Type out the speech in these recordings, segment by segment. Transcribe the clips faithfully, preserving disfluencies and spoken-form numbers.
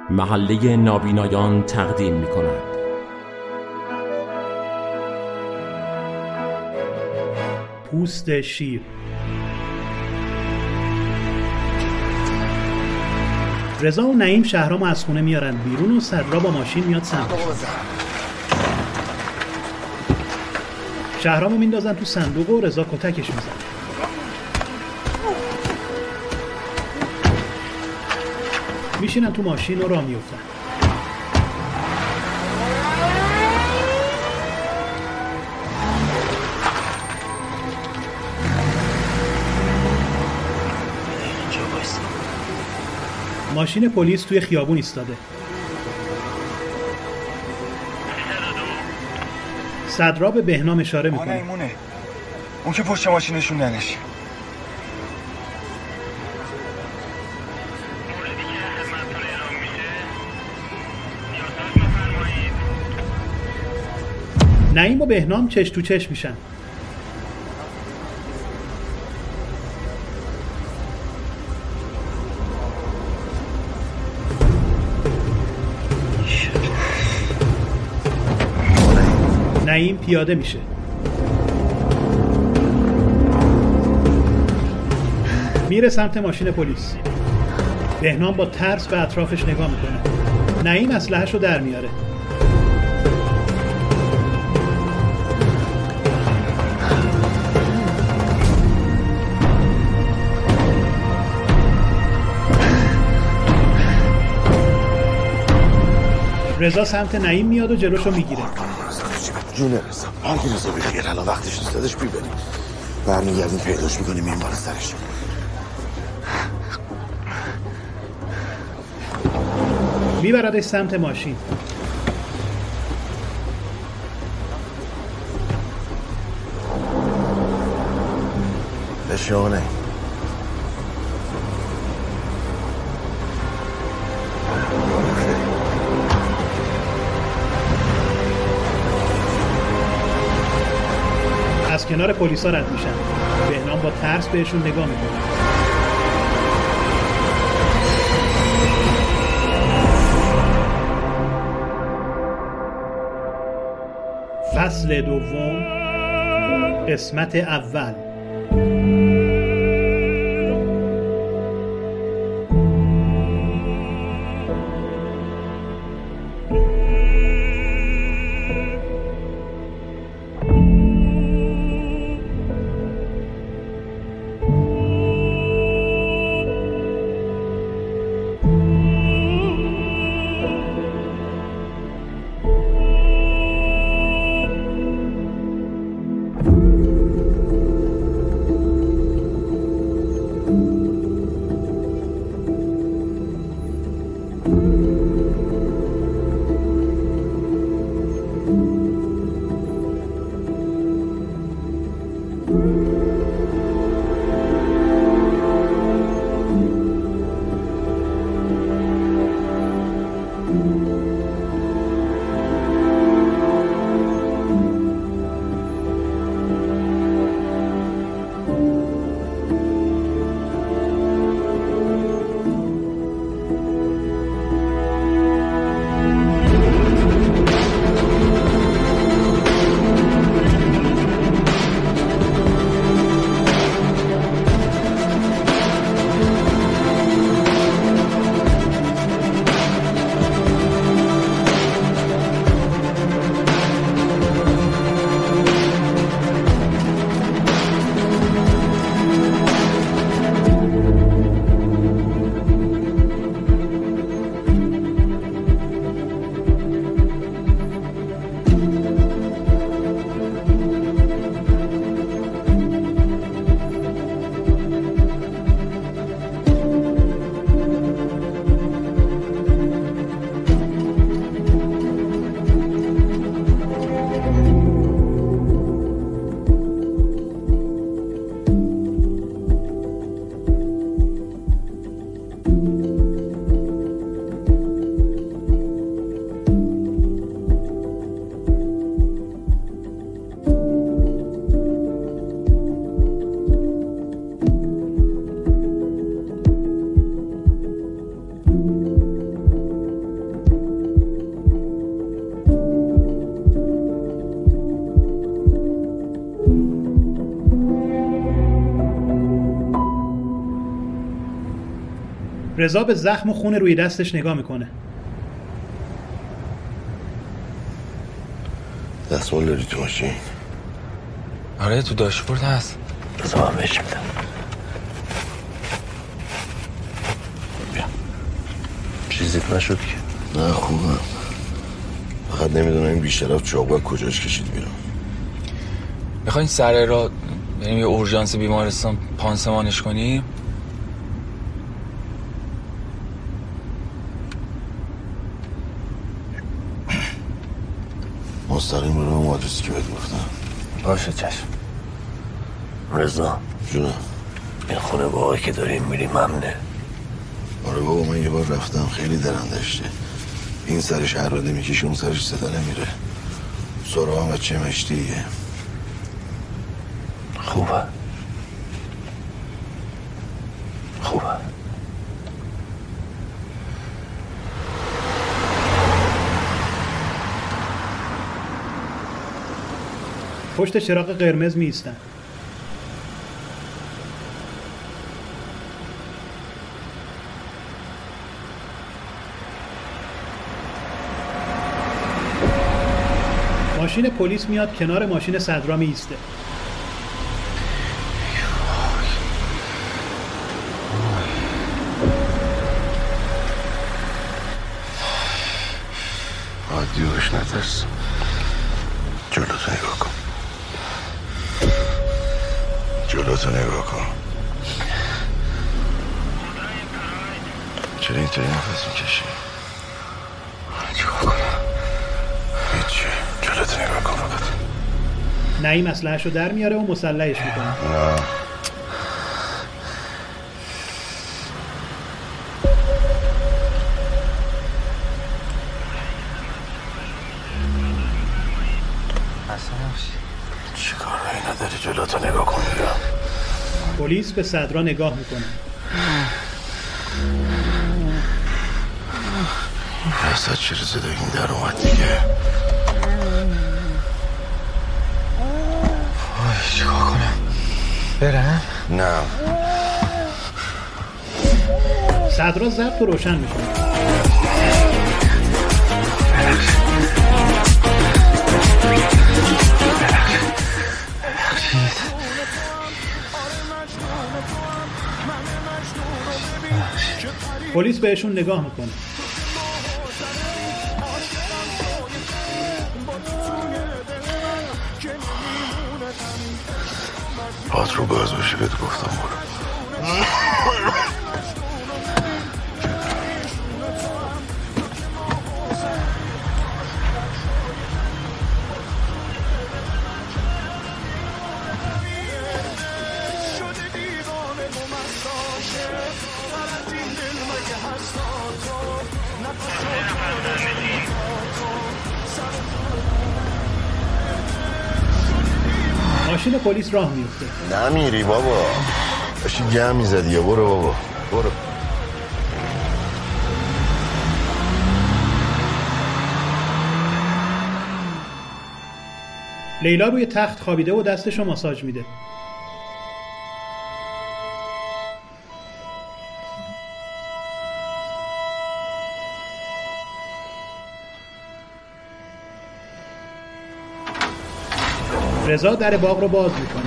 محله نابینایان تقدیم می کند. پوست شیر. رضا و نعیم شهرامو از خونه میارن بیرون و صدرا با ماشین میاد سمتش. شهرامو میندازن تو صندوق و رضا کتکش میزن. میشینن تو ماشین و راه میفتن. ماشین پلیس توی خیابون ایستاده. صدرا به بهنام اشاره میکنه. ایمونه. اون که پشت ماشینشون ننش. نعیم و بهنام چش تو چش میشن. نعیم پیاده میشه. میره سمت ماشین پلیس. بهنام با ترس به اطرافش نگاه میکنه. نعیم اسلحه‌شو در میاره. رضا سمت نعیم میاد و جلوشو میگیره. جونه رضا، هرگی رضا بخیر، الان وقتش نیست، دادش بیبریم برمیگردیم پیداش میکنیم این بالا سرش. میبردش سمت ماشین. بشانه از کنار پلیسا رد میشن. بهنام با ترس بهشون نگاه میکنه. فصل دوم، قسمت اول. رضا به زخم و خون روی دستش نگاه میکنه. دستمال داری تو ماشین؟ آره تو داشبورد هست. بذار من بهش میدم. بیا. چیزیت نشد که؟ نه خوبم. فقط نمیدونم این بیشرف چاقو کجاش کشید بیرون. میخواین سر را بریم یه اورژانس بیمارستان پانسمانش کنیم؟ مستقیم برو اون آدرسی که بهت گفتم. باشه چشم. رضا جونم، این خونه با آقای که داریم میریم ممنه. آره بابا من یه بار رفتم خیلی درم داشته. این سرش اراده میکشه اون سرش صدا نمیره. سرا هم بچه مشتیه. خوبه خوبه. پشت چراغ قرمز می ایستن. ماشین پلیس میاد کنار ماشین صدرا می ایسته. عادی باش نترس. جلوتو نگاه کن. جلوتو نگاه کن. چرا اینطوری نفس میکشی؟ چیکار کنم؟ هیچی. جلوتو نگاه کن فقط. نعیم اسلحه‌شو در میاره و مسلحش میکنه. نه چیکار رایی نداری جلوتو نگاه کن. پلیس به صدرا نگاه میکنه. اصلا چرا صدا این در اومد دیگه؟ چیکار کنم؟ برم؟ نه صدرا ضبط رو روشن میکنه. پلیس بهشون نگاه میکنه. پات رو باز باشی بهت گفتم برو. ماشین پلیس راه میفته. نمیری بابا. داشتی گم میزدی یا برو بابا برو. لیلا روی تخت خوابیده و دستشو ماساژ میده. رضا در باغ رو باز میکنه.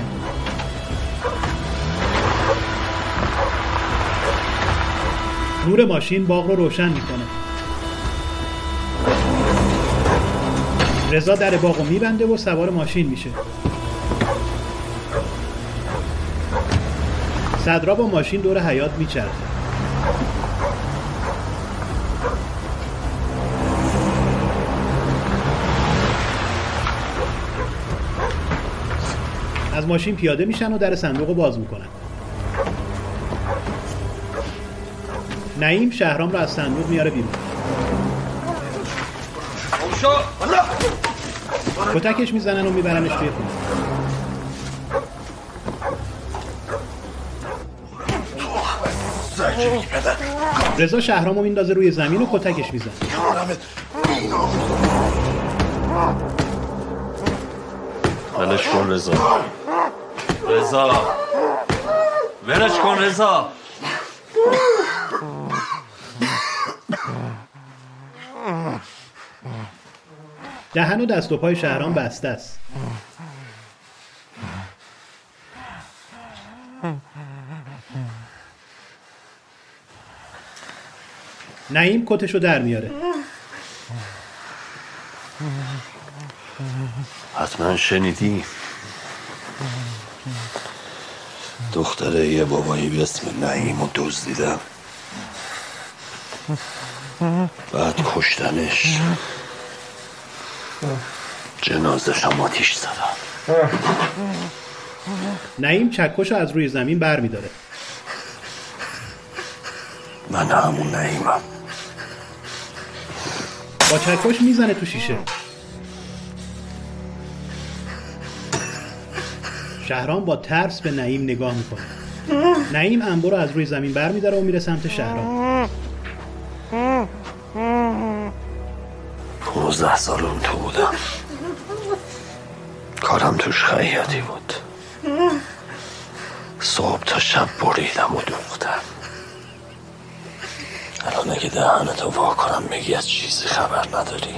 نور ماشین باغ رو روشن میکنه. رضا در باغ رو میبنده و سوار ماشین میشه. صدرا با ماشین دور حیاط میچرخه. از ماشین پیاده میشن و در صندوق رو باز میکنن. نعیم شهرام رو از صندوق میاره بیرون. کتکش میزنن و میبرنش توی خونه. رضا شهرام رو میندازه روی زمین و کتکش میزنه. ولش کن رضا. رضا ولش کن رضا. دهن و دست و پای شهرام بسته است. نعیم کتشو در میاره. حتما شنیدی دختره یه بابایی به اسم نعیم رو دزدیدم، بعد کشتنش، جنازش هم آتیش زدم. نعیم چکشو از روی زمین بر میداره. من همون نعیمم. با چکش میزنه تو شیشه. شهرام با ترس به نعیم نگاه میکنه. نعیم انبو رو از روی زمین بر میداره و میره سمت شهرام. پونزده سال اون تو بودم، کارم توش خیاطی بود. صبح تا شب بریدم و دوختم. الان اگه دهنتو وا کنم بگی از چیزی خبر نداری،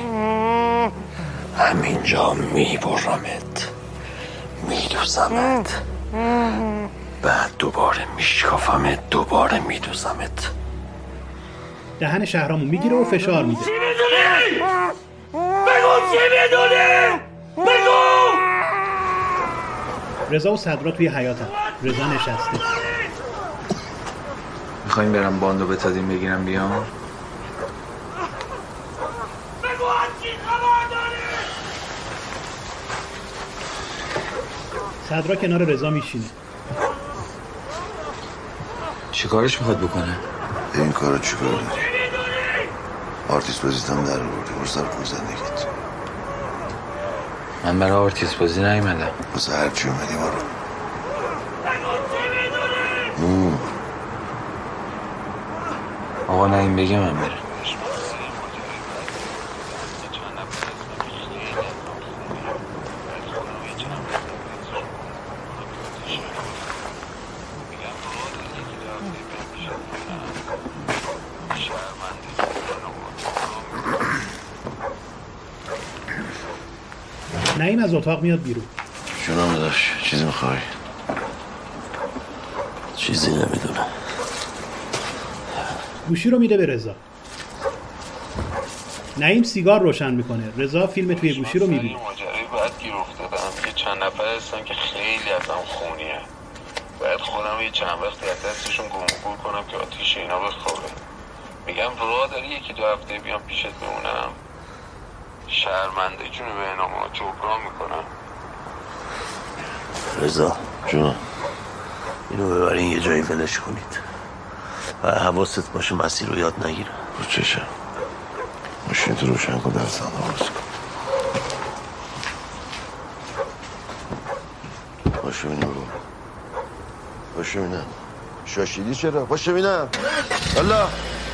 همینجا میبرمت، میدوزمت، بعد دوباره میشکافمت، دوباره میدوزمت. دهن شهرامو میگیره و فشار میده. چی میدونی؟ بگو چی میدونی؟ بگو! رضا و صدرا توی حیاطن. رضا نشسته. میخواییم برم باندو بتادیم بگیرم بیام؟ بگو از چی خبر داری؟ صدرا کنار رضا میشینه. چی کارش میخواد بکنه؟ این کارو چی کار داری؟ آرتیست بازیتم در آوردی، برسر کن زندگیت. من برای آرتیست بازی نیومدم. واسه هرچی اومدی ما رو. آقا نعیم بگه من برم. نعیم از اتاق میاد بیرون. جونم داشت، چیزی میخوای؟ چیزی نمیدونم. گوشی رو میده به رضا. نعیم سیگار روشن میکنه. رضا فیلم توی گوشی رو میبینه. ماجرای بعد گیر افتادم. یه چند نفر هستن که خیلی ازم خونیه. باید خودم یه چند وقتی از دستشون گم و گور کنم که آتیش اینا بخوره. میگم راه داری یکی دو هفته بیام پیشت بمونم؟ شرمنده جونو به انامو جبران میکنم. رضا جون، اینو ببرین یه جایی ولش کنید و حواست باشه مسیر رو یاد نگیره. رو چشم ماشین تو روشن کن، در سند آواز کن. باشه بینم رو باشه بینم شاشیدی چرا؟ باشه بینم الله.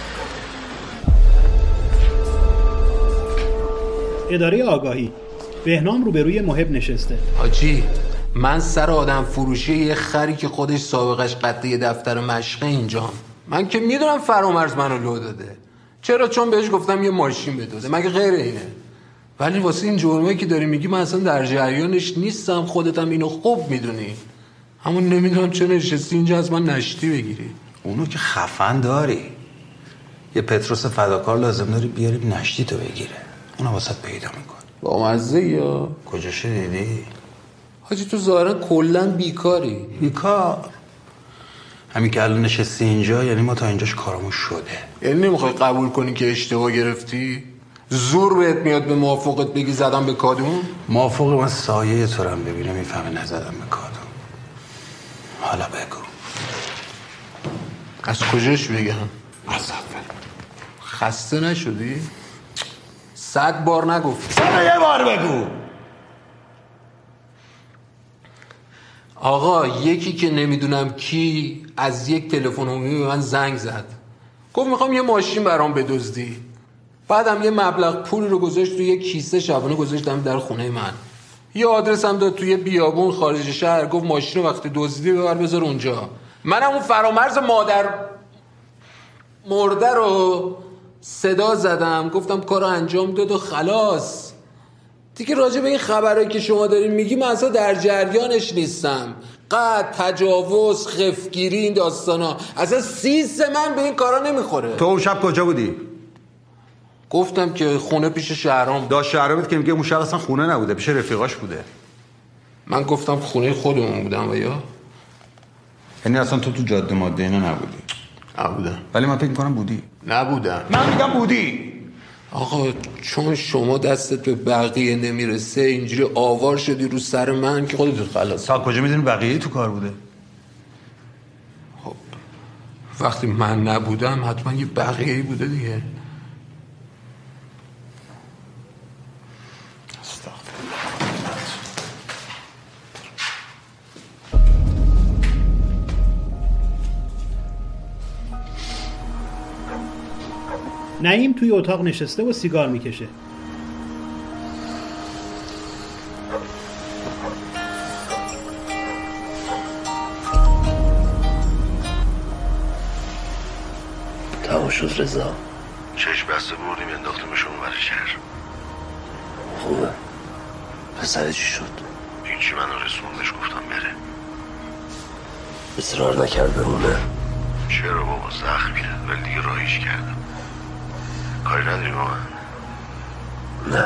اداره آگاهی. بهنام روبروی محب نشسته. حاجی من سر آدم فروشی یه خری که خودش سابقش قطعه دفتر مشقه اینجام. من که میدونم فرامرز منو لو داده. چرا؟ چون بهش گفتم یه ماشین بدوزه، مگه غیر اینه؟ ولی واسه این جرمایی که داری میگی من اصلا در جریانش نیستم. خودت هم اینو خوب میدونی. همون نمیدونم چرا نشستی اینجا از من نشتی بگیری. اونو که خفن داری، یه پتروس فداکار لازم داری بیاری نشتی تو بگیره. اونو واسه پیدا میکن. با مزه یا کجاشه دیدی؟ حاجی تو ظاهرا کلا بیکاری. بیکار؟ همین که الان نشستی اینجا یعنی ما تا اینجاش کارمون شده. یعنی نمیخوای قبول کنی که اشتباه گرفتی؟ زور بهت میاد به موافقت بگی زدم به کادون؟ موافق من سایه تو رو هم ببینه میفهمه نزدم به کادون. حالا بگو از کجاش بگم؟ از اول. خسته نشدی؟ صد بار نگفتی. صد یه بار بگو. آقا یکی که نمیدونم کی از یک تلفن عمومی به من زنگ زد، گفت میخوام یه ماشین برام بدزدی. بعدم یه مبلغ پول رو گذاشت توی یه کیسه، شبانه گذاشتم در خونه من. یه آدرس هم داد توی بیابون خارج شهر، گفت ماشین رو وقتی دزدیدی ببر بذار اونجا. منم اون فرامرز مادر مرده رو صدا زدم، گفتم کارو انجام داد و خلاص. دیگه راجع به این خبرایی که شما دارین میگی من اصلا در جریانش نیستم. قتل، تجاوز، خفگیری، این داستانا اصلا سیس من به این کارا نمیخوره. تو اون شب کجا بودی؟ گفتم که خونه پیش شهرام. داشت شهرامت که میگه اون شب اصلا خونه نبوده، پیش رفیقاش بوده. من گفتم خونه خودمون بودم و یا یعنی اصلا تو تو جاده ماده اینا نبودی؟ نبودم. ولی من فکر می‌کنم بودی. نبودم. من میگم بودی. آقا چون شما دستت به بقیه نمیرسه اینجوری آوار شدی رو سر من که خودت خلاص. تا کجا میدونی بقیه تو کار بوده؟ خب وقتی من نبودم حتما یه بقیه‌ای بوده دیگه. نعیم توی اتاق نشسته و سیگار میکشه. تمام شد رضا. چشم بسته بردیم انداختیمش اونور شهر. خوبه. پسر چی شد؟ هیچی، منو رسوندش گفتم بره. اصرار نکرد بمونه؟ چرا بابا، زخمیه ولی دیگه راهیش کردم. کاری نداری با من؟ نه.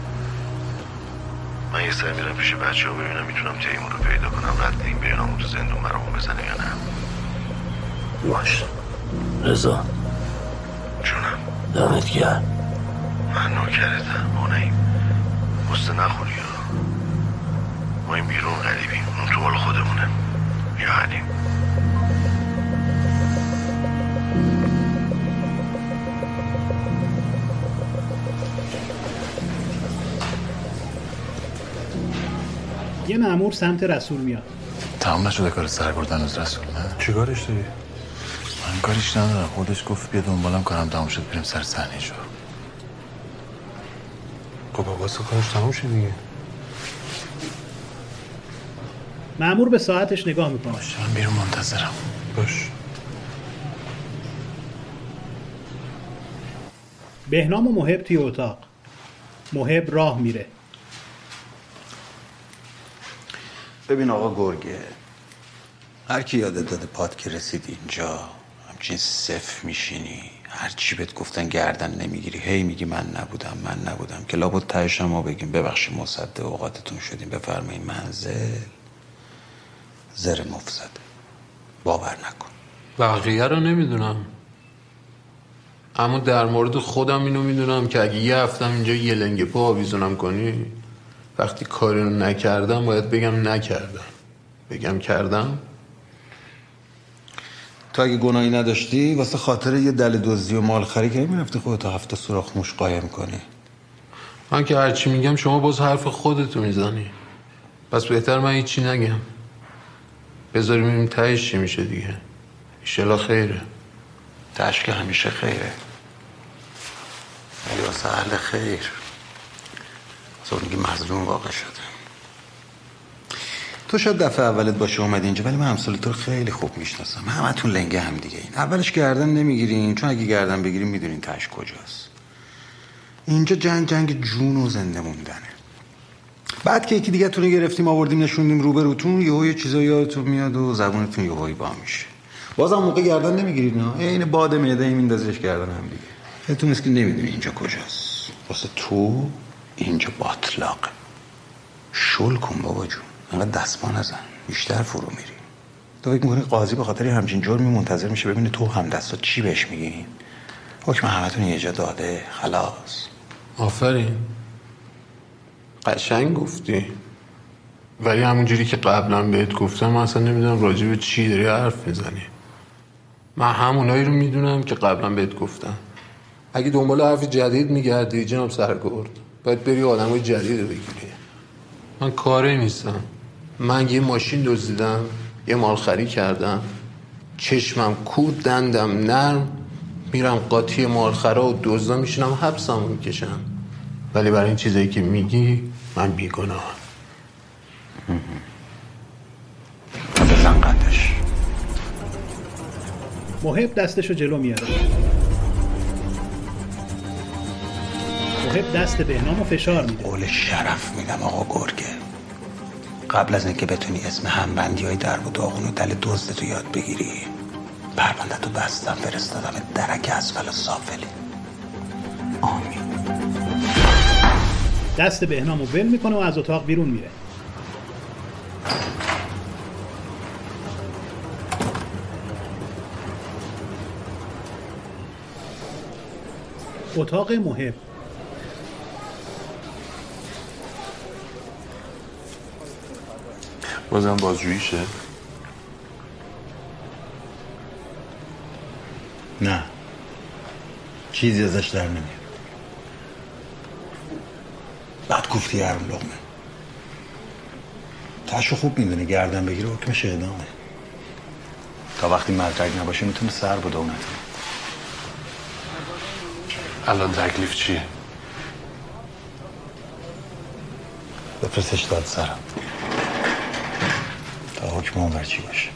من یه سر میرم پیش بچه ها ببینم میتونم تیمور رو پیدا کنم رد این پیغامو تو زندون برامون بزنه یا نه. باش رضا. جونم. دمت گرم. من نوکرتم با نعیم. قصه نخوری ها. ما این بیرون غریبیم، اون تو حال خودمونه. یا حلیم. یه مأمور سمت رسول میاد. تمام نشده کار سر بردن از رسول، نه؟ چی کارش داری؟ من کاریش ندارم، خودش گفت بیا دنبالم کارم تمام شد بریم سر صحنه شو. خب بابا کارش تمام شد دیگه. مأمور به ساعتش نگاه میکنه. باشه من بیرون منتظرم. باش. بهنام و محب توی اتاق. محب راه میره. ببین آقا گرگه، هر کی یادت داده پات که رسید اینجا همچین صف میشینی، هر چی بهت گفتن گردن نمیگیری، هی میگی من نبودم من نبودم که لابد تهش ما بگیم ببخشید مصدق اوقاتتون شدیم بفرمایید منزل. زر مفسد باور نکن. بقیه رو نمیدونم، اما در مورد خودم اینو میدونم که اگه یه هفتم اینجا یه لنگه پا آویزونم کنی، وقتی کاری رو نکردم باید بگم نکردم. بگم کردم. تو اگه گناهی نداشتی واسه خاطر یه دل دزدی و مال خری که نمیرفتی خودتو هفته سوراخ موش قایم کنی. من که هرچی میگم شما باز حرف خودتو میزنی، پس بهتر من هیچی نگم. بذاریم این تهش چی میشه دیگه. ایشالا خیره. تهش که همیشه خیره، ولی واسه اهل خیر واسه اونی که مظلوم واقع شده. تو شاید دفعه اولت باشه اومد اینجا، ولی من امثال تو رو خیلی خوب میشناسم. همتون لنگه هم دیگه این. اولش گردن نمیگیرین، چون اگه گردن بگیرین میدونین تهش کجاست. اینجا جنگ جنگ جون و زنده موندنه. بعد که یکی دیگه تونه گرفتیم آوردیم نشوندیم روبروتون، یهو یه چیزا یادتون میاد و زبونتون یهویی با میشه. بازم موقع گردن نمیگیرین ها، عین باد معده میندازش گردن هم دیگه. خودتون مسکی نمیدونی اینجا کجاست. واسه تو اینجا باطلاقه. شل کن بابا جون، انقدر دستما نزن، بیشتر فرو میری. تو فکر میکنی قاضی به خاطر همچین جرمی منتظر میشه ببینه تو هم دستا چی بهش میگین؟ حکم همتون یه جا داده، خلاص. آفرین، قشنگ گفتی. ولی همونجوری که قبلا بهت گفتم من اصلا نمیدونم راجع به چی داری حرف میزنی. من همونایی رو میدونم که قبلا بهت گفتم. اگه دنبال حرف جدید میگردی جناب سرگرد باید بری آدمای جدید رو بگیری. من کاری نیستم. من یه ماشین دزدیدم، یه مالخری کردم، چشمم کور دندم نرم، میرم قاطی مالخرا و دزدا میشینم حبسم میکشم. ولی برای این چیزایی که میگی من بیگناهم. بزن قدش. محب دستشو جلو میاره. محب دست بهنامو فشار میده. قول شرف میدم آقا گرگه، قبل از اینکه بتونی اسم همبندی های درب و داغون و دل دزدتو یاد بگیری، پرونده‌تو بستم فرستادم درک اسفل سافلی. آمین. دست بهنامو ول میکنه و از اتاق بیرون میره. اتاق محب. بازم بازجوییشه؟ نه، چیزی ازش در نمیاد. بعد گفتی هرون لقمه تاشو خوب میدونه، گردن بگیره حکمش اعدامه. تا وقتی مرتگ نباشه میتونه سر به دو نتونه. الان تکلیف چیه؟ بفرستش داد سرم تا حکم اون بر چی باشه.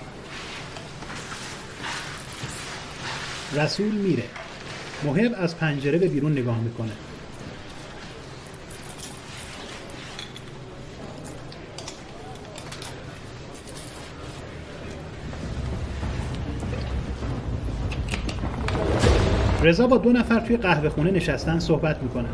رسول میره. محب از پنجره به بیرون نگاه میکنه. رضا با دو نفر توی قهوه خونه نشستن صحبت میکنن.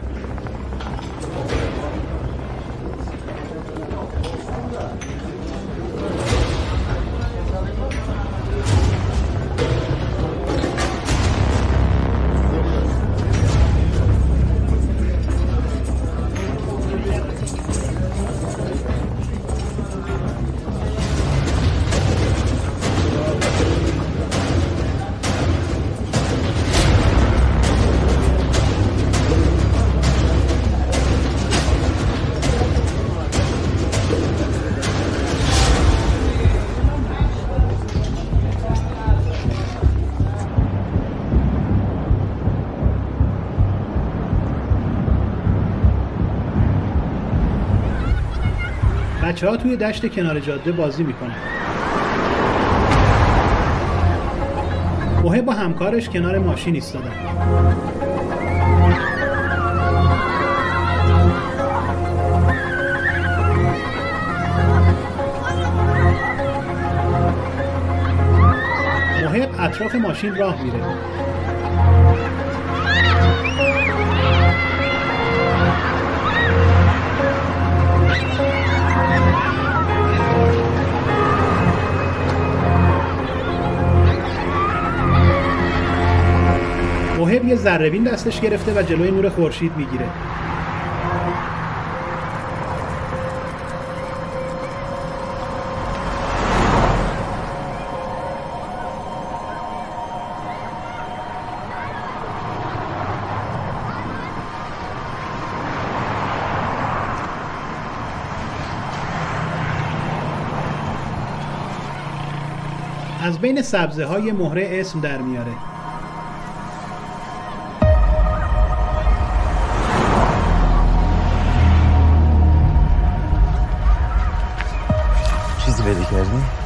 بچه ها توی دشت کنار جاده بازی میکنن. محب با همکارش کنار ماشین ایستادن. محب اطراف ماشین راه میره. محب یه ذره‌بین دستش گرفته و جلوی نور خورشید میگیره. از بین سبزه های مهره اسم در میاره. چیزی پیدا کردی؟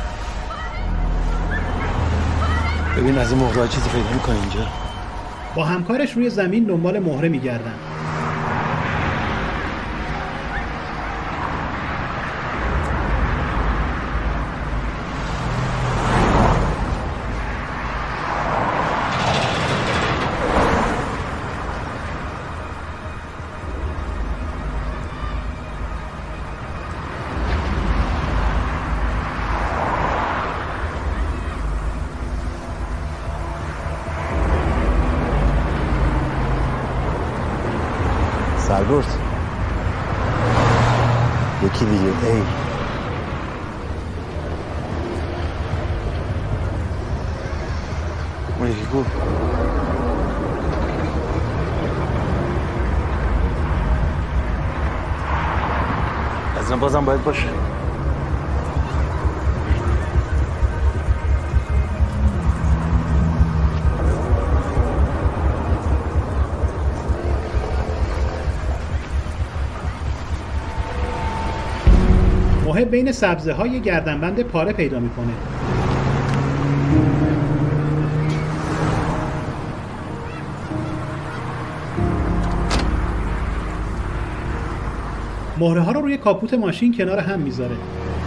ببین از این مهره چیزی پیدا میکنه اینجا. با همکارش روی زمین دنبال مهره میگردن. سرگرد یکی دیگه ای اون یکی کو از این بازم باید باشه. محب بین سبزه های گردنبند پاره پیدا میکنه. مهره ها رو روی کاپوت ماشین کنار هم میذاره.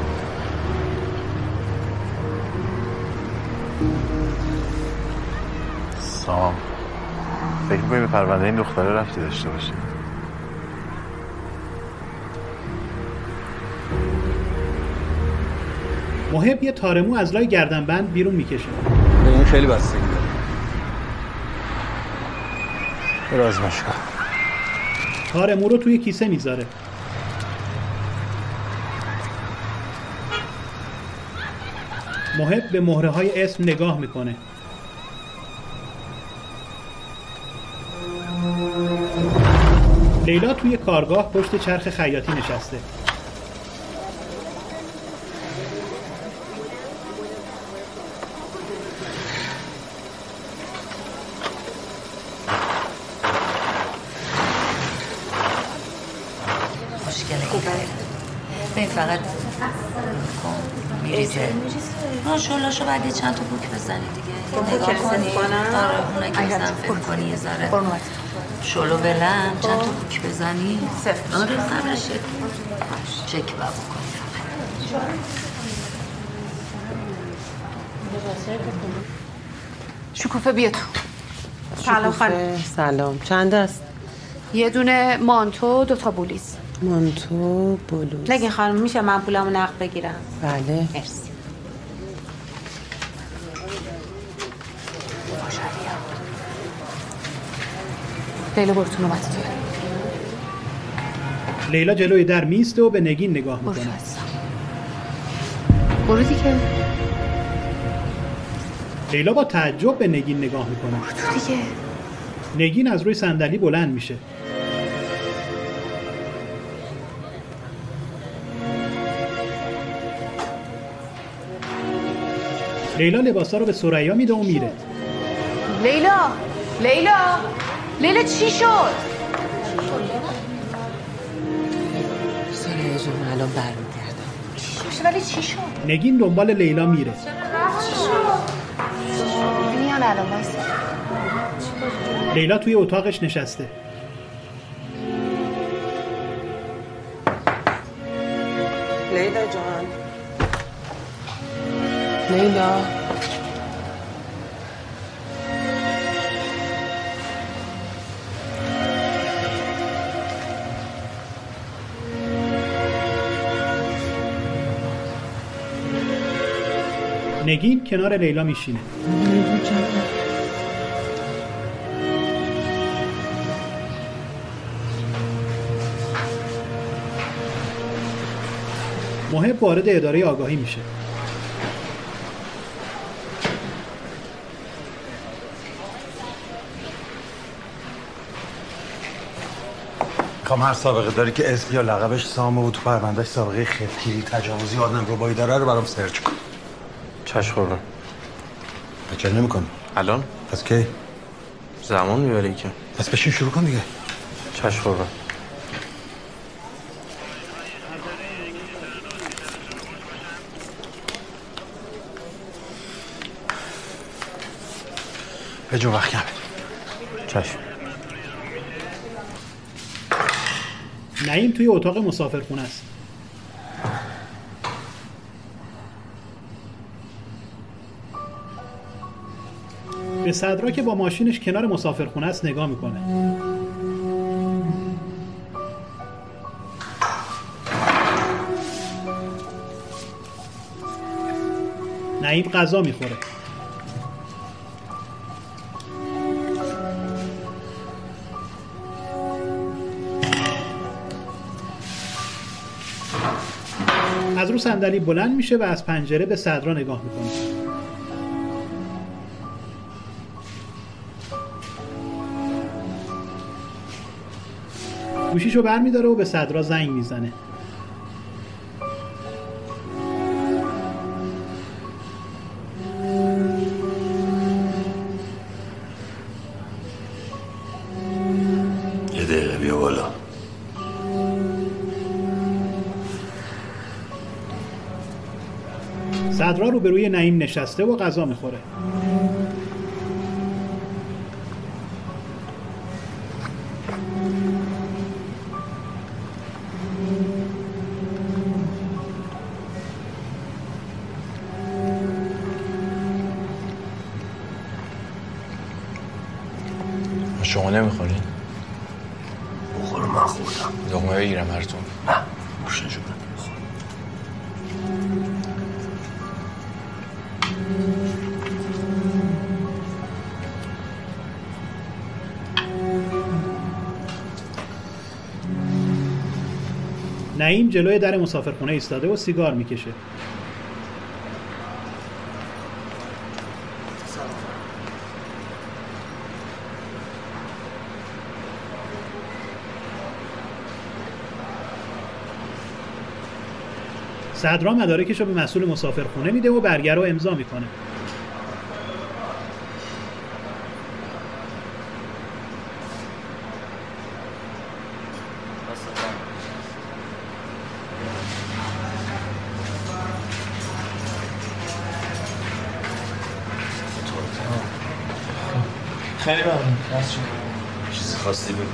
سام فکر می‌کنی به پرونده این دختره رفتی داشته باشه؟ محب یه تارمو از لای گردنبند بیرون میکشه. این خیلی بستگی داره. برو آزمایشگاه. تارمو رو توی کیسه میذاره. محب به مهره های اسم نگاه میکنه. لیلا توی کارگاه پشت چرخ خیاطی نشسته. مشکلی به فقط میریزه. ها شلاشو بعد یه چند تا بوک بزنی دیگه. نگاه کنی. آره اونه که بزن فکر کنی یه ذره. شلو بلم چند تا بوک بزنی. آره قبلشه. چک با بکنی. شکوفه بیا تو. سلام خانم. سلام. چند است؟ یه دونه مانتو، دو تا بولیز. مانتو، بلوز. نگین خانم میشه من پولمو نقد بگیرم؟ بله. مرسی. لیلا برو تو نوبت توی. لیلا جلوی در میسته و به نگین نگاه میکنه. برو عزیزم. برو دیگه. لیلا با تعجب به نگین نگاه میکنه. برو دیگه. نگین از روی صندلی بلند میشه. لیلا لباسا رو به ثریا میده و میره. لیلا لیلا لیلا چی شد؟ ثریا جون من الان برمیگردم. چی شد ولی چی شد؟ نگین دنبال لیلا میره. چی شد؟ میان الان وایسا. لیلا توی اتاقش نشسته. لیلا جان. لیلا. نگین کنار لیلا میشینه. لیلا جان. محب وارد اداره آگاهی میشه. کام هر سابقه داری که اسم یا لقبش سامه و تو پروندهش سابقه خفتگیری تجاوزی آدم ربایی داره رو برام سرچ کن. چشم خوردم. چرا نمی‌کنی؟ الان؟ پس کی؟ زمان میبره که. پس بشین شروع کن دیگه. چشم خوردم. به جون وقت کمه. چشم. نعیم توی اتاق مسافرخونه است. به صدرا که با ماشینش کنار مسافرخونه است نگاه میکنه. نعیم غذا میخوره. از رو صندلی بلند میشه و از پنجره به صدرا نگاه میکنه. گوشیشو برمیداره و به صدرا زنگ میزنه. یه دقیقه بیا بالا. صدرا روبروی نعیم نشسته و غذا میخوره. شما نمیخورین؟ بخورم من خوردم. لقمه بگیرم هرتون؟ نه روش نجوم بخور. نعیم جلوی در مسافرخونه ایستاده و سیگار میکشه. صدرا مدارکش رو به مسئول مسافرخونه میده و برگه رو امضا میکنه. خیلی ممنون. چیزی خواستی بگو.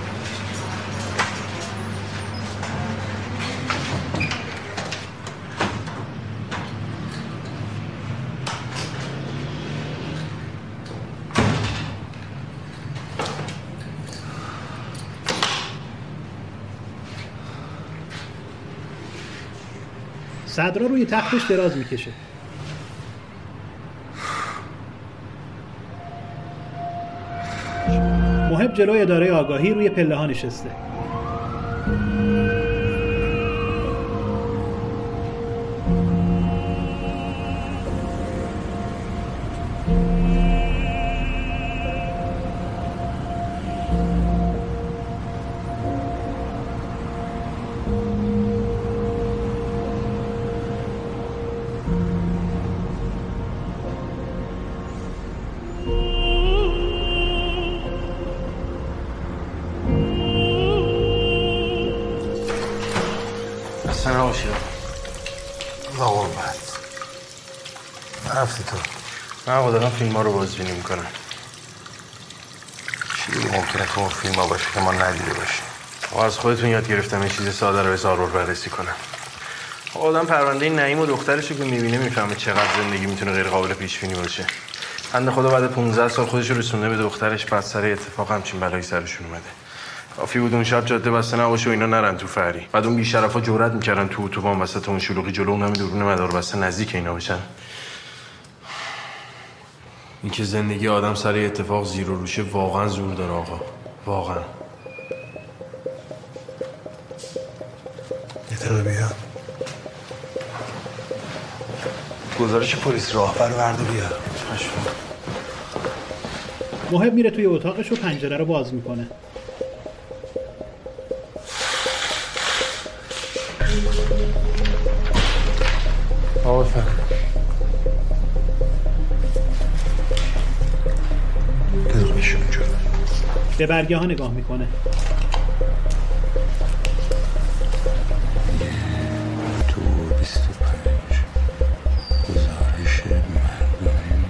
صدرا روی تختش دراز میکشه. محب جلوی اداره آگاهی روی پله ها نشسته. اصلا نباشی آقا بد نرفتی تو؟ من آقا دارم فیلم ها رو بازبینی میکنم. چی ممکنه که اون فیلم ها باشه که ما ندیده باشیم؟ آقا از خودتون یاد گرفتم یه چیز ساده رو به زارور بررسی کنم. آقا آدم پرونده نعیم و دخترشو که میبینه میفهمه چقدر زندگی میتونه غیر قابل پیش بینی باشه. بنده خدا بعد پانزده سال خودش رو رسونده به دخترش، بعد سر اتفاق همچین بلایی سرشون اومده. کافی بود اون شب جاده بسته نباشه و اینا نرن تو فری. بعد اون بی‌شرفا جرئت میکردن تو اتوبان وسط اون شلوغی جلو اون همین دورون مدار بسته نزدیک اینا باشن. این که زندگی آدم سر اتفاق زیر و روشه واقعا زور داره آقا، واقعا. یه دقیقه بیا. گزارش پلیس راهبر رو برده بیا. محب میره توی اتاقش و پنجره رو باز میکنه. آقا فهم دقیقشون اونجا به برگه ها نگاه میکنه. دو بیست و پنج گزارش مردمی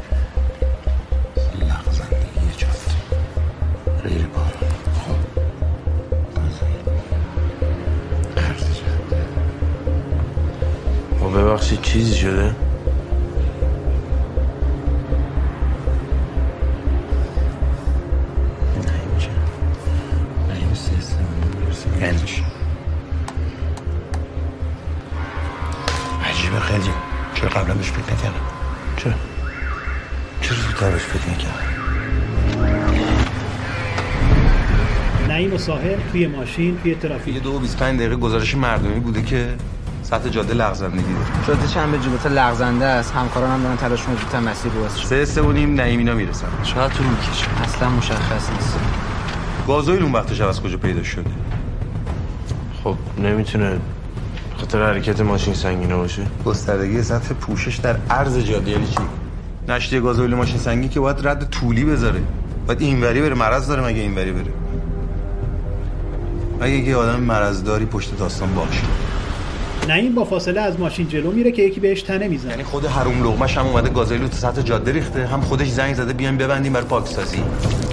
لغزندگی جاده ریل بان. خب عرض جاده. آقا ببخشید چیزی شده؟ یعنی چی؟ عجیبه خیلی. چرا قبلا بهش فکر نکردم؟ چرا؟ چرا زودتر بهش فکر نکردم؟ نعیم و ساحل توی ماشین توی ترافیک. یه دو و بیست و پنج دقیقه گزارش مردمی بوده که سطح جاده لغزندگی داره. جاده چند به جلوتر لغزنده است. همکاران هم دارن تلاش میکنن زودتر مسیر رو باز شه. سه سه و نیم نعیم اینا میرسن. چقدر طول میکشه؟ اصلا مشخص نیست. گازوئیل اون وقتش از کجا پیدا شده؟ خب نمیتونه خاطر حرکت ماشین سنگینه باشه. گستردگی سطح پوشش در عرض جاده یعنی چی؟ نشتی گازوئیل ماشین سنگی که باید رد طولی بذاره. باید اینوری بره، مرض داره مگه اینوری بره؟ مگه یه آدم مرضداری پشت داستان باشه. نعیم با فاصله از ماشین جلو میره که یکی بهش تنه میزنه. یعنی خود حروم لقمش هم اومده گازوئیل رو تو سطح جاده ریخته، هم خودش زنگ زده بیایم ببندیم برای پاکسازی.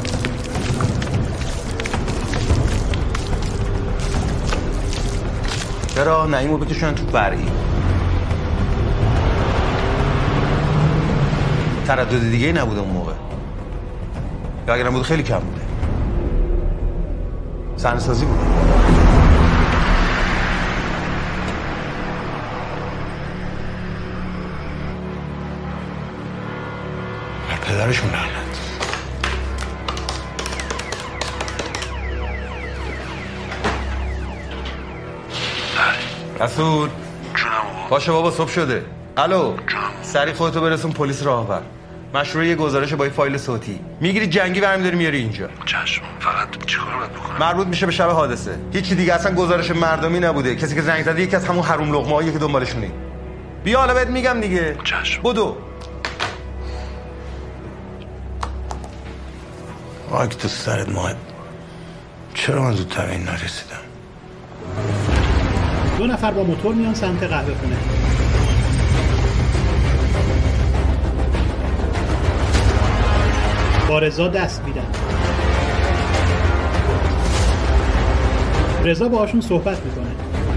چرا نعیم رو بکشونن تو فرعی؟ تردد دیگه ای نبوده اون موقع، یا اگرم بود خیلی کم بوده. صحنه‌سازی بود. بر پدرشون لعنت. رسول جونم باشه بابا صبح شده. الو سری خودتو برسون پلیس راهبر. مشروع یه گزارش با یه فایل صوتی میگیری جنگی برمی‌داری میاری اینجا. چشم. فقط چیکار باید بکنم؟ مربوط میشه به شب حادثه. هیچی دیگه اصلا گزارش مردمی نبوده. کسی که زنگ زده یکی از همون حروم لقمه‌هایی که دنبالشونی. بیا حالا بهت میگم دیگه. چشم. بدو. واک تو سرت ماه. چرا من زودتر این نرسیدم؟ دو نفر با موتور میان سمت قهوه خونه. با رضا دست میدن. رضا باهاشون صحبت میکنه.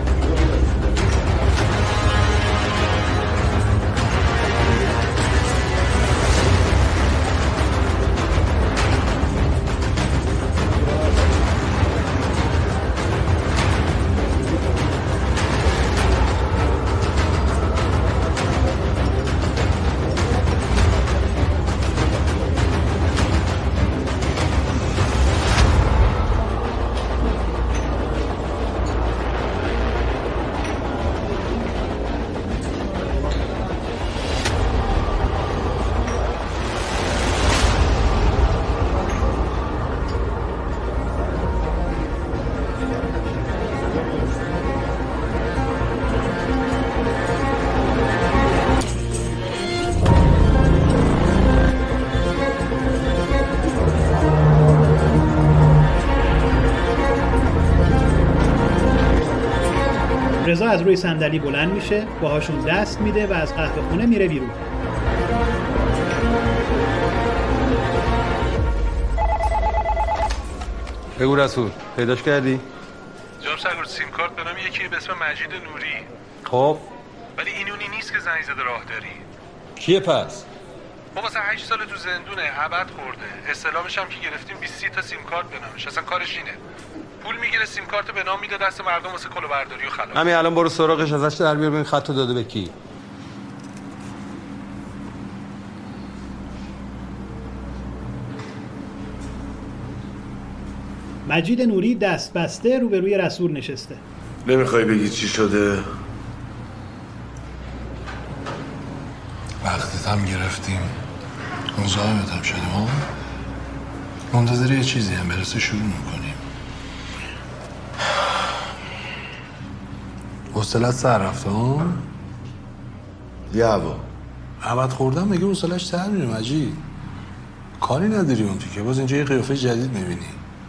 رضا از روی صندلی بلند میشه، باهاشون دست میده و از قهوه خونه میره بیرون. بگو رسول پیداش کردی؟ جناب سرگرد سیم کارت به نام یکی به اسم مجید نوری. خب ولی این اونی نیست که زنگ زده راهداری. کیه پس؟ ما واسه هشت سال تو زندونه، ابد خورده. استلامش هم که گرفتیم بیست تا سیم کارت به نامش. اصلا کارش اینه. پول میگیره سیم کارت به نام میده دست مردم واسه کلاهبرداری و خلاص. همین الان برو سراغش ازش در بیار ببین خطو داده به کی. مجید نوری دست بسته روبروی رسول نشسته. نمیخوای بگی چی شده؟ وقتت هم گرفتیم، مزاحمت هم شدیم ها. منتظر یه چیزی هم برسه شروع میکنیم. حوصلت سر رفته ها؟ یه هوا عبد خوردم مگه حوصلش سر میره مجید؟ کاری نداری اون تو که باز اینجا یه قیافه جدید میبینی.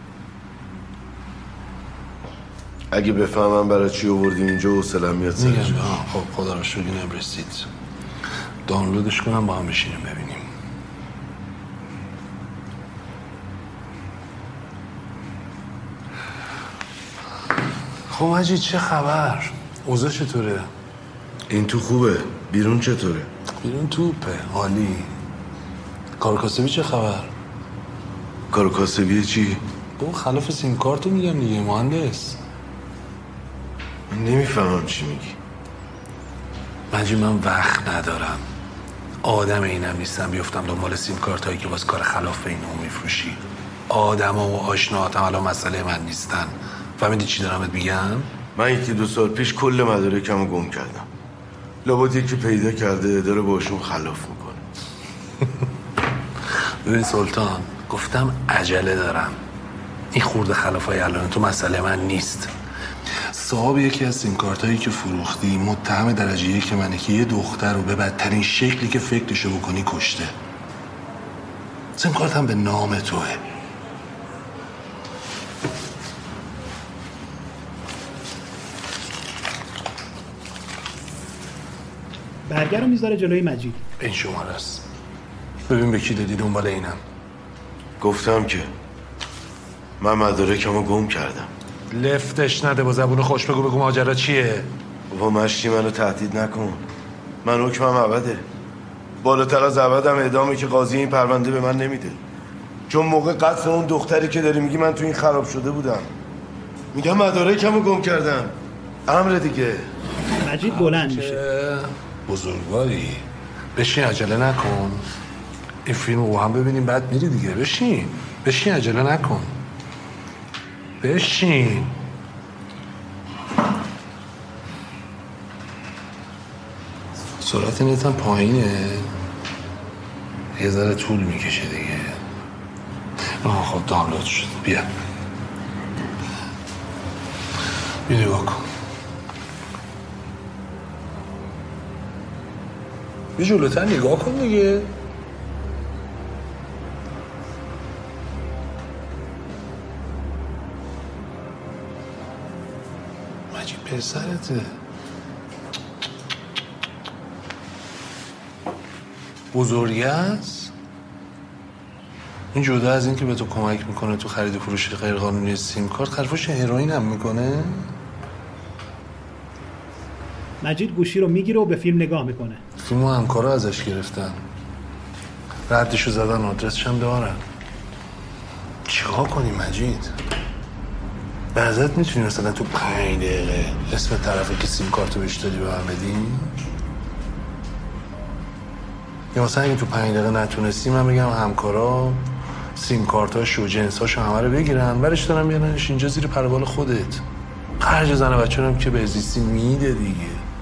اگه بفهمم برای چی آوردیم اینجا حوصله‌ام میاد سرش. میگم خب خدا رو شکر اینم رسید. دانلودش کنم با هم بشینیم ببینیم. خب مجید چه خبر؟ اوضاع چطوره؟ این تو خوبه. بیرون چطوره؟ بیرون توپه. عالی. کار کاسبی چه خبر؟ کار کاسبی چی؟ بابا خلاف سیم کارتو میگم دیگه مهندس. من نمیفهمم چی میگی. مجید من وقت ندارم. آدم اینم نیستم بیفتم دنبال سیم کارت هایی که باز کار خلاف اینو میفروشی. آدم و آشناهاتم الان مسئله من نیستن. فهمیدی چی دارم بهت میگم؟ من یکی دو سال پیش کل مدارکمو گم کردم. لابد یکی پیدا کرده داره باشون خلاف میکنه. ببین سلطان گفتم عجله دارم. این خورده خلافای الان تو مسئله من نیست. صاحب یکی از سیم کارت هایی که فروختی متهم درجه یک منه که یه دختر رو به بدترین شکلی که فکرشو بکنی کشته. سیم کارت هم به نام توه. برگر رو میذاره جلوی مجید. این شماره است. ببین به کی دادی دنبال اینم. گفتم که من مدارکمو گم کردم. لفتش نده با زبون خوش بگو بگو ماجرا چیه؟ بابا مشتی منو تهدید نکن. من حکمم ابده. بالاتر از ابدم اعدامی که قاضی این پرونده به من نمیده. چون موقع قتل اون دختری که داری میگی من تو این خراب شده بودم. میگم مدارکمو گم کردم. امر دیگه. مجید بلند میشه. بزرگواری بشین عجله نکن. این فیلم رو هم ببینیم بعد میری دیگه. بشین بشین عجله نکن. بشین. سرعت نت هم پایینه، یه ذره طول میکشه دیگه. آه خب دانلود شد. بیا بیا نگاه کن. بیا جلوتر نگاه کن دیگه. مجید پسرته. بزرگی است. این جدا از این که به تو کمک میکنه تو خرید و فروش غیرقانونی سیم کارت، حرفش هروئین هم میکنه. مجید گوشی رو میگیره و به فیلم نگاه میکنه. فیلمو همکارا ازش گرفتن، ردشو زدن، آدرسش هم دارن. چیکار کنی مجید؟ بعضت میتونی مثلا تو پنج دقیقه اسم طرفی که سیم کارتو بهش دادی به من بدی؟ یا مثلا اگه تو پنج دقیقه نتونستی من بگم همکارا سیم کارتاش و جنساشو همه رو بگیرن برش دارن بیارنش اینجا زیر پروبال خودت. خرج زن و بچه هم که به زیستی میده دیگه.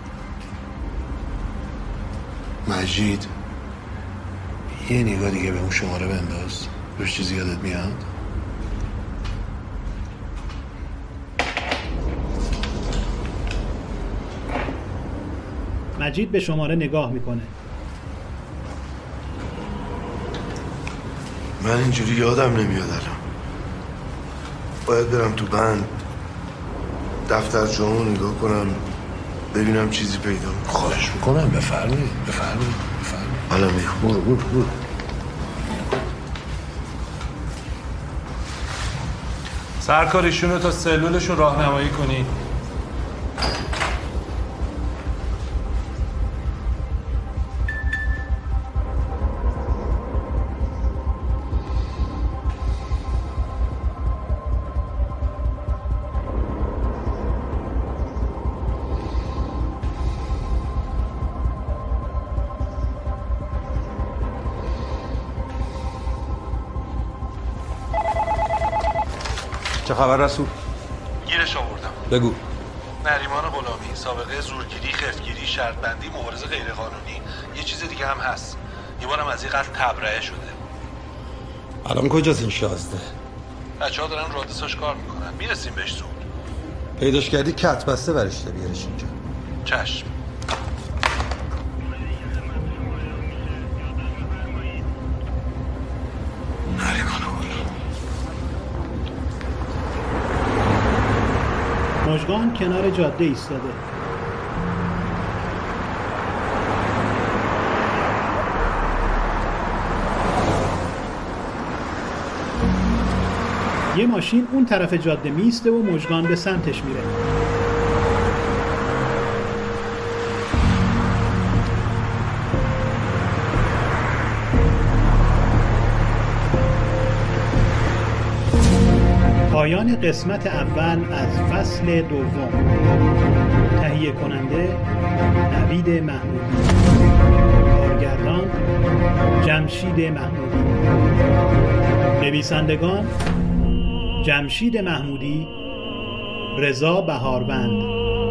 مجید یه نگاه دیگه به اون شماره بنداز، روش چیزی یادت میاد؟ مجید به شماره نگاه میکنه. من اینجوری یادم نمیاد الان. باید برم تو بند دفترچه‌مو نگاه کنم ببینم چیزی پیدا میکنم. خواهش میکنم بفرمایید بفرمایید بفرمایید. الان میام. برو برو برو. سرکاریشون رو تا سلولشون راهنمایی کنی. چه خبر رسول؟ گیرش آوردم. بگو. نریمان غلامی، سابقه زورگیری، خفتگیری، شرطبندی، مبارزه غیرقانونی، یه چیز دیگه هم هست. یه بارم از این قتل تبرئه شده. الان کجاست این شازده؟ بچه‌ها دارن رادساش کار میکنن. میرسیم بهش زود. پیداش کردی کت بسته برشته بیارش اینجا. چشم. مژگان کنار جاده ایستاده. یه ماشین اون طرف جاده میسته و مژگان به سمتش میره. پایان قسمت اول از فصل دوم. تهیه کننده نوید محمودی، کارگردان جمشید محمودی، نویسندگان جمشید محمودی، رضا بهاروند،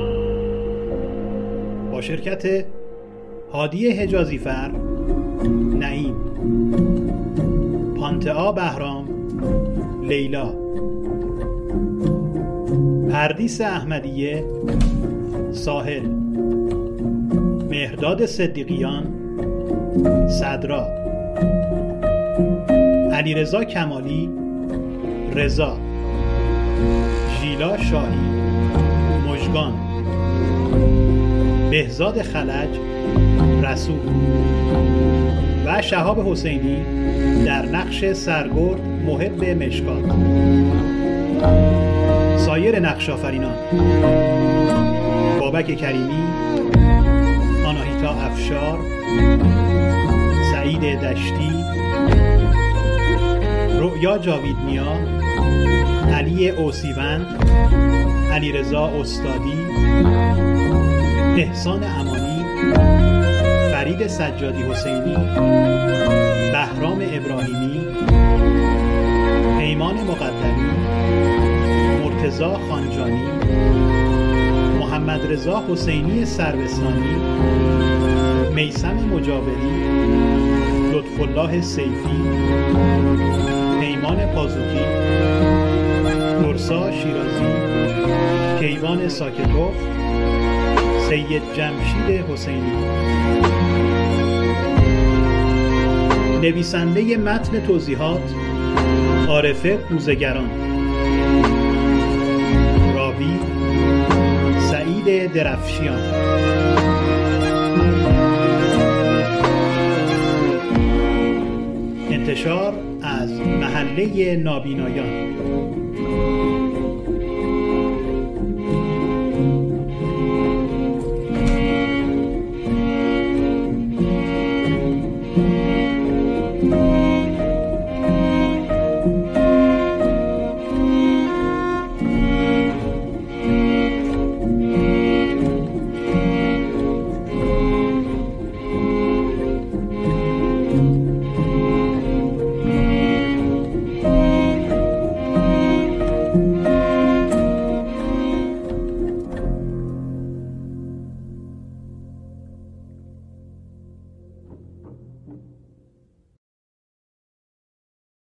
با شرکت هادی حجازیفر، نعیم، پانتئا بهرام، لیلا، پردیس احمدیه، ساحل، مهرداد صدیقیان، صدرا، علیرضا کمالی، رضا، ژیلا شاهی، مژگان، بهزاد خلج، رسول و شهاب حسینی در نقش سرگرد محب مشکات. سایر نقش آفرینان: بابک کریمی، آناهیتا افشار، سعید دشتی، رؤیا جاویدنیا، علی اوسیوند، علیرضا استادی، احسان امانی، فرید سجادی حسینی، بهرام ابراهیمی، پیمان مقدمی، مرتضی خانجانی، محمد رضا حسینی سروستانی، میثم مجاوری، لطف الله سیفی، پیمان پازوکی، نورسا شیرازی، کیوان ساکتوف، سید جمشید حسینی. نویسنده متن توضیحات عارفه کوزه‌گران. راوی سعید درفشیان. انتشار از محله نابینایان.